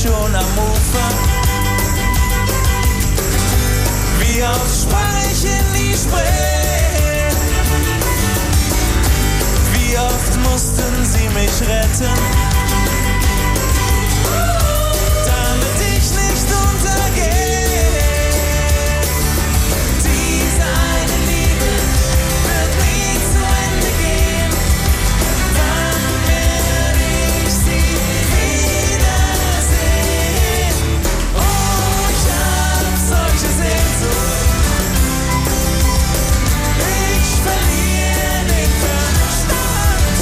schon am Ufer. Wie oft sprang ich in die Spree, wie oft mussten sie mich retten, damit ich nicht untergehe. Diese eine Liebe wird nie zu Ende gehen. Wann werde ich sie wiedersehen? Oh, ich hab solche Sehnsucht. Ich verliere den Verstand.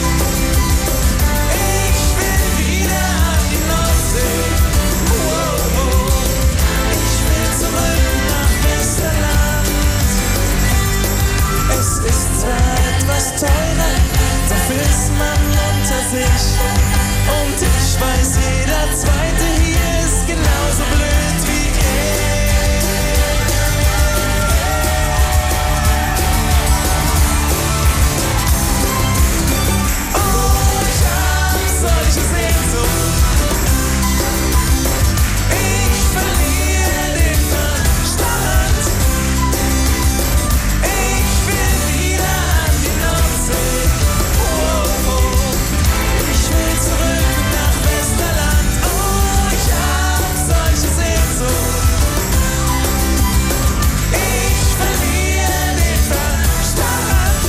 Ich will wieder an die Nordsee. Oh, oh. Ich will zurück nach Westerland. Es ist zwar etwas teurer, dafür ist man unter sich. Und ich weiß, jeder Zweite hier ist genauso blöd wie ich. Oh, ich hab solche Sehnsucht. Ich verliere den Verstand. Ich will wieder an die Nordsee. Oh, oh. Ich will zurück nach Westerland. Oh, ich hab solche Sehnsucht. Ich verliere den Verstand.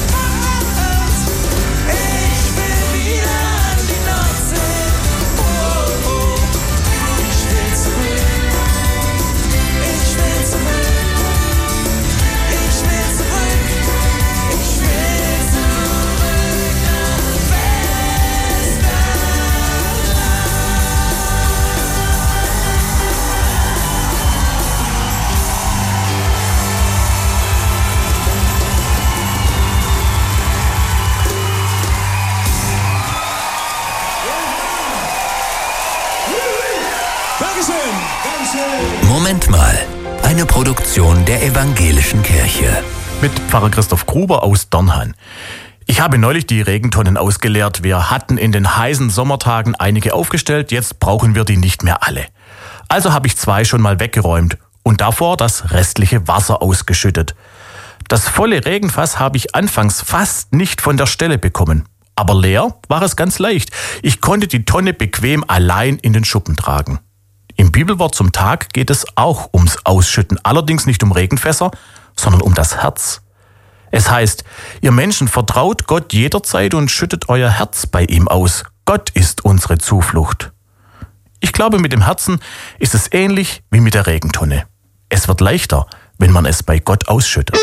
Ich will wieder an die Nordsee. Oh, oh. Ich will zurück. Ich will zurück. Ich will zurück. Ich will zurück nach Dankeschön. Moment mal, eine Produktion der Evangelischen Kirche. Mit Pfarrer Christoph Gruber aus Dörnhan. Ich habe neulich die Regentonnen ausgeleert. Wir hatten in den heißen Sommertagen einige aufgestellt, jetzt brauchen wir die nicht mehr alle. Also habe ich 2 schon mal weggeräumt und davor das restliche Wasser ausgeschüttet. Das volle Regenfass habe ich anfangs fast nicht von der Stelle bekommen. Aber leer war es ganz leicht. Ich konnte die Tonne bequem allein in den Schuppen tragen. Im Bibelwort zum Tag geht es auch ums Ausschütten, allerdings nicht um Regenfässer, sondern um das Herz. Es heißt, ihr Menschen vertraut Gott jederzeit und schüttet euer Herz bei ihm aus. Gott ist unsere Zuflucht. Ich glaube, mit dem Herzen ist es ähnlich wie mit der Regentonne. Es wird leichter, wenn man es bei Gott ausschüttet.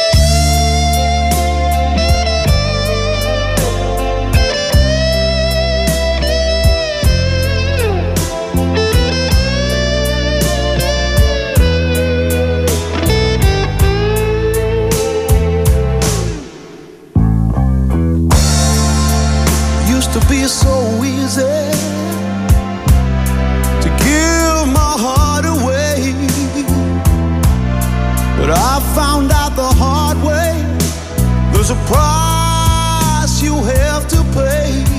To be so easy to give my heart away, but I found out the hard way there's a price you have to pay.